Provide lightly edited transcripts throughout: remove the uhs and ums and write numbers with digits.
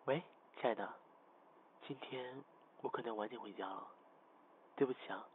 喂，亲爱的，今天我可能晚点回家了，对不起啊。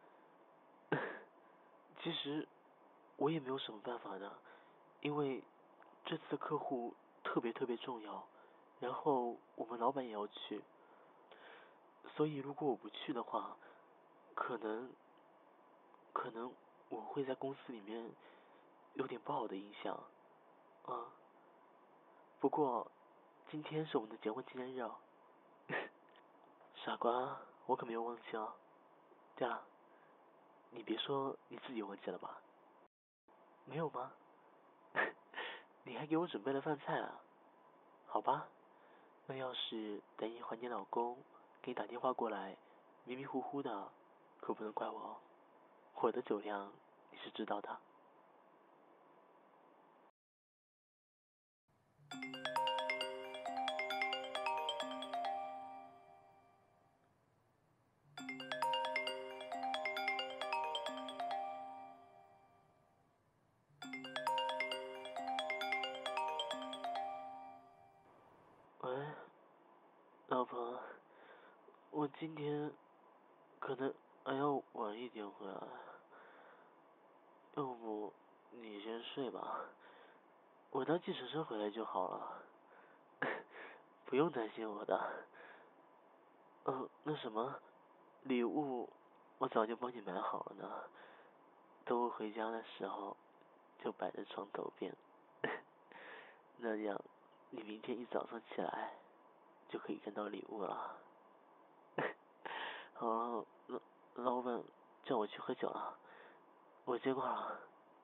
其实我也没有什么办法的，因为这次的客户特别重要，然后我们老板也要去，所以如果我不去的话，可能可能我会在公司里面有点不好的影响啊。不过今天是我们的结婚纪念日啊。傻瓜，我可没有忘记哦。对了，你别说你自己忘记了吧？没有吗？你还给我准备了饭菜啊？好吧，那要是等一会儿你老公给你打电话过来，迷迷糊糊的，可不能怪我哦。我的酒量你是知道的。喂，老婆，我今天可能还要晚一点回来，要不你先睡吧，我搭计程车回来就好了，不用担心我的。那什么，礼物我早就帮你买好了呢，等我回家的时候就摆在床头边，那样你明天一早上起来就可以看到礼物了。好了，老板叫我去喝酒了，我接挂了。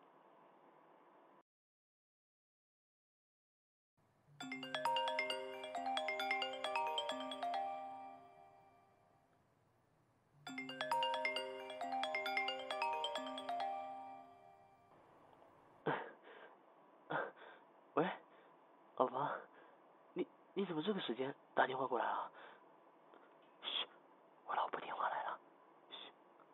喂，老婆，你怎么这个时间打电话过来了？嘘，我老婆电话来了。嘘。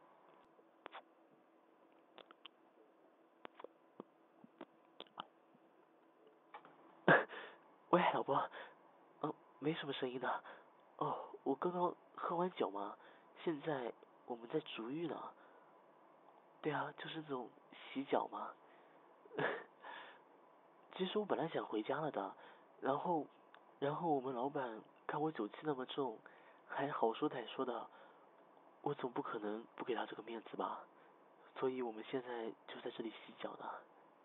喂，老婆，没什么声音的。我刚刚喝完酒嘛，现在我们在足浴呢。对啊，就是这种洗脚嘛。其实我本来想回家了的，然后，我们老板看我酒气那么重，还好说歹说的，我总不可能不给他这个面子吧，所以我们现在就在这里洗脚呢。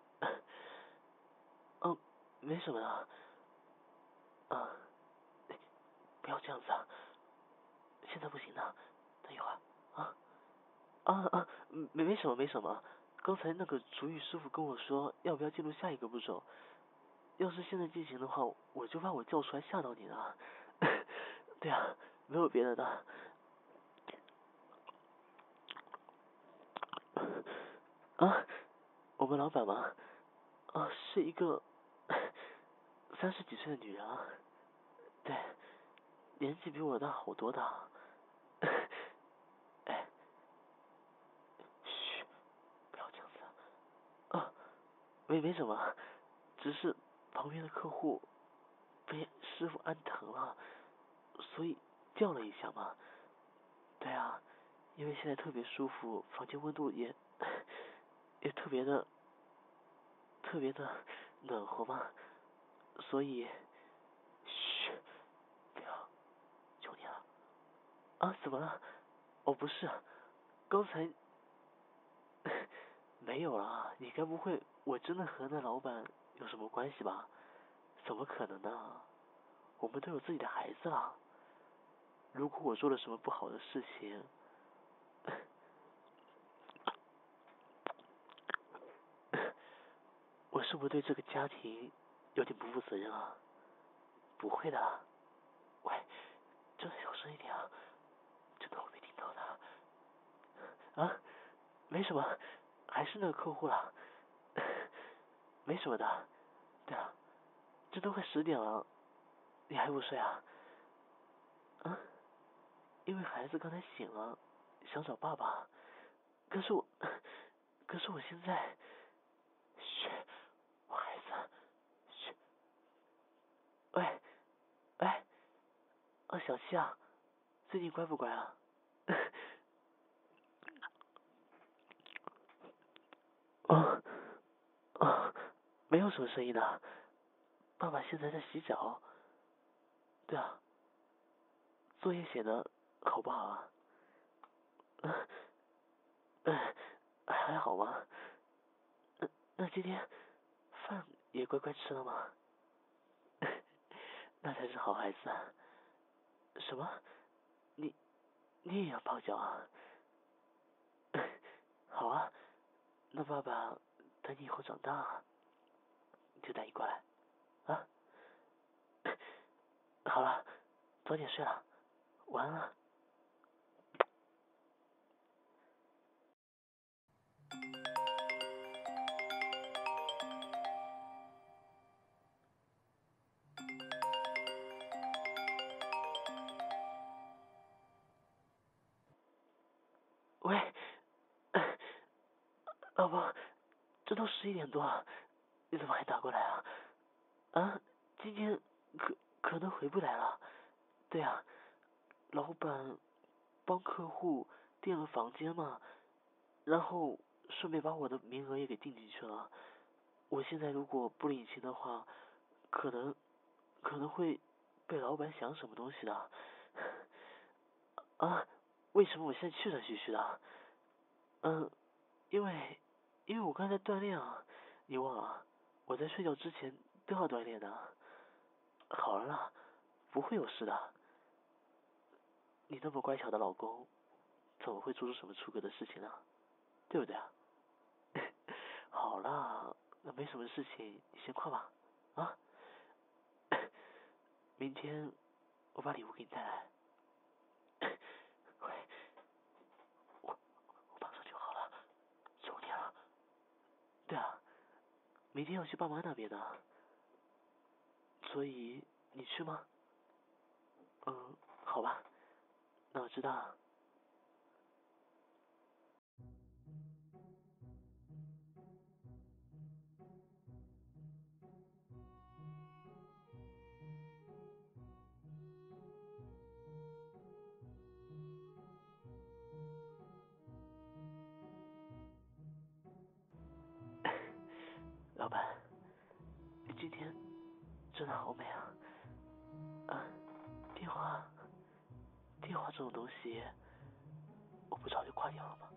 没什么的。啊，不要这样子啊，现在不行的，等一会儿啊。没什么。刚才那个厨艺师傅跟我说，要不要进入下一个步骤？要是现在进行的话，我就怕我叫出来吓到你了。对啊，没有别的的。啊，我们老板吗？是一个30几岁的女人啊。对，年纪比我大好多的。哎，嘘，不要这样子。没什么，只是旁边的客户被师傅按疼了，所以叫了一下嘛。对啊，因为现在特别舒服，房间温度也特别的暖和嘛，所以，嘘，不要，求你了。怎么了？不是，刚才没有啦，你该不会我真的和那老板有什么关系吧？怎么可能呢？我们都有自己的孩子了。如果我做了什么不好的事情，我是不是对这个家庭有点不负责任啊？不会的。喂，叫的小声一点啊，真的会被听到的。没什么，还是那个客户啦。没什么的。对啊，这都快10点了，你还不睡啊？啊？因为孩子刚才醒了，想找爸爸。可是我，现在，嘘，我孩子，嘘，喂，喂， 小七啊，最近乖不乖啊？哦，哦，没有什么声音的。爸爸现在在洗脚。对啊，作业写的好不好啊？还好吗？那今天饭也乖乖吃了吗？那才是好孩子啊。什么？你你也要泡脚啊？好啊，那爸爸等你以后长大了，就带你过来啊。好了，早点睡了，晚安了。喂，老婆，这都11点多了，你怎么还打过来啊？啊，今天可能回不来了。对啊，老板帮客户订了房间嘛，然后顺便把我的名额也给订进去了。我现在如果不领情的话，可能会被老板想什么东西的。啊，为什么我现在气喘吁吁的？嗯，因为我刚才在锻炼啊，你忘了？我在睡觉之前都要锻炼的。好了啦，不会有事的。你那么乖巧的老公，怎么会做出什么出格的事情呢？对不对啊？好啦，那没什么事情，你先困吧。啊，明天我把礼物给你带来。喂，我马上就好了，求你了。对啊，明天要去爸妈那边的，所以你去吗？嗯，好吧，那我知道了。老板，你今天真的好美啊！啊，电话，这种东西，我不早就挂掉了吗？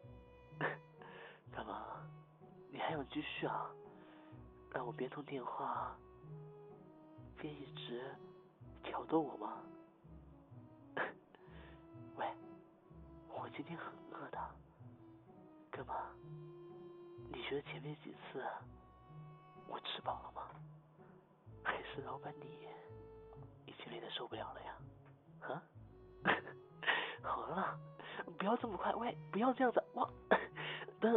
干嘛？你还想继续啊？让我边通电话边一直挑逗我吗？喂，我今天很饿的。干嘛？你觉得前面几次我吃饱了吗？还是老板你已经累得受不了了呀？啊？好了，不要这么快，喂，不要这样子，我等。